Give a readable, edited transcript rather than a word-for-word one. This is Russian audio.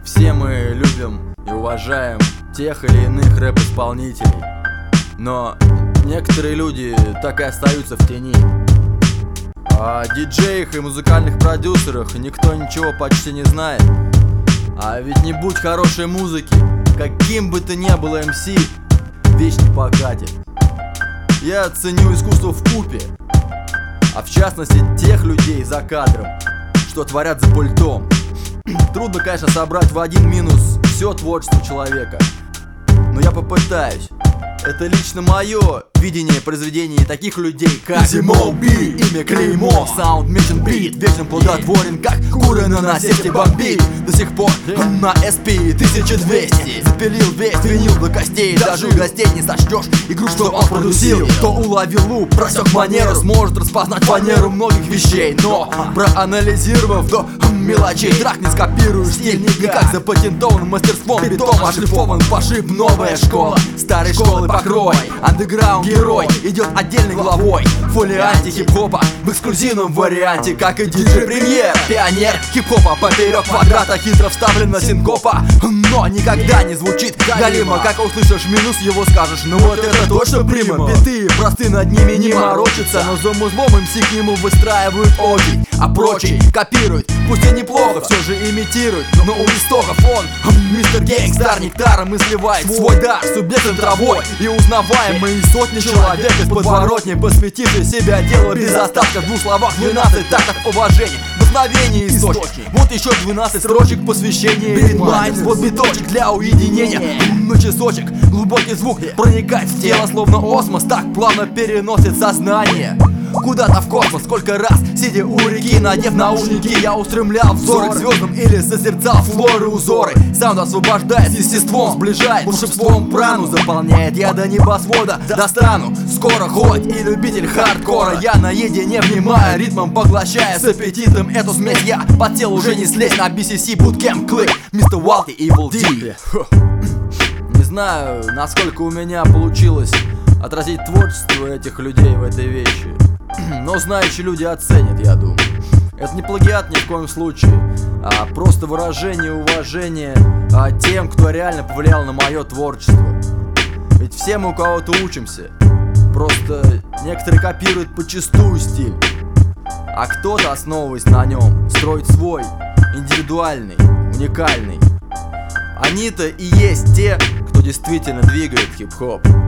Все мы любим и уважаем тех или иных рэп-исполнителей, но некоторые люди так и остаются в тени. О диджеях и музыкальных продюсерах никто ничего почти не знает. А ведь не будь хорошей музыки, каким бы ты ни был МС, вещь не покатит. Я ценю искусство вкупе, а в частности тех людей за кадром, что творят за пультом. Трудно, конечно, собрать в один минус все творчество человека, но я попытаюсь. Это лично мое видение произведений таких людей, как Зимоуби, имя клеймо, саунд мечен бит, вечно плодотворен, как куры на насесте бомбит. До сих пор на SP 1200 запилил весь винил до костей. Даже гостей не сочтешь игру, что он продюсил. Кто уловил луп, просек манеру, сможет распознать фанеру многих вещей. Но проанализировав до мелочей, трак не скопируешь стиль никак. Запатентован мастерством, битом ошлифован пошиб. Новая школа, старой школы покрой. Андеграунд герой идет отдельной главой. Фолианте хип-хопа в эксклюзивном варианте, как и диджей Премьер. Пионер хип-хопа поперек квадрата, хитро вставлена синкопа, но никогда не звучит галимо. Как услышишь минус, его скажешь, ну вот это точно прима. Биты просты, над ними не морочится, но за музлом МС к нему выстраивают очередь, а прочие копируют, пусть и неплохо, все же имитируют. Но у истоков он мистер Гейнгстар нектаром и сливает свой дар субъектом травой. И узнаваемые сотни человек из подворотни, посвятившие себя делу без остатка. В двух словах 12 тактов уважения, вдохновение источник. Вот еще 12 строчек посвящения Битмайнс. Вот биточек для уединения, на часочек глубокий звук проникает в тело, словно осмос, так плавно переносит сознание куда-то в космос. Сколько раз, сидя у реки, надев наушники, я устремлял взоры к звездам или созерцал флоры узоры. Саунд освобождает естеством, сближает волшебством прану, заполняет я до небосвода достану. Скоро хоть и любитель хардкора, я наедине внимаю ритмом, поглощая с аппетитом эту смесь. Я потел уже не слезть на BCC Bootcamp Click, Mr. Walty Evil D. Не знаю, насколько у меня получилось отразить творчество этих людей в этой вещи, но знающие люди оценят, я думаю. Это не плагиат ни в коем случае, а просто выражение уважения тем, кто реально повлиял на мое творчество. Ведь все мы у кого-то учимся, просто некоторые копируют подчистую стиль, а кто-то, основываясь на нем, строит свой, индивидуальный, уникальный. Они-то и есть те, кто действительно двигает хип-хоп.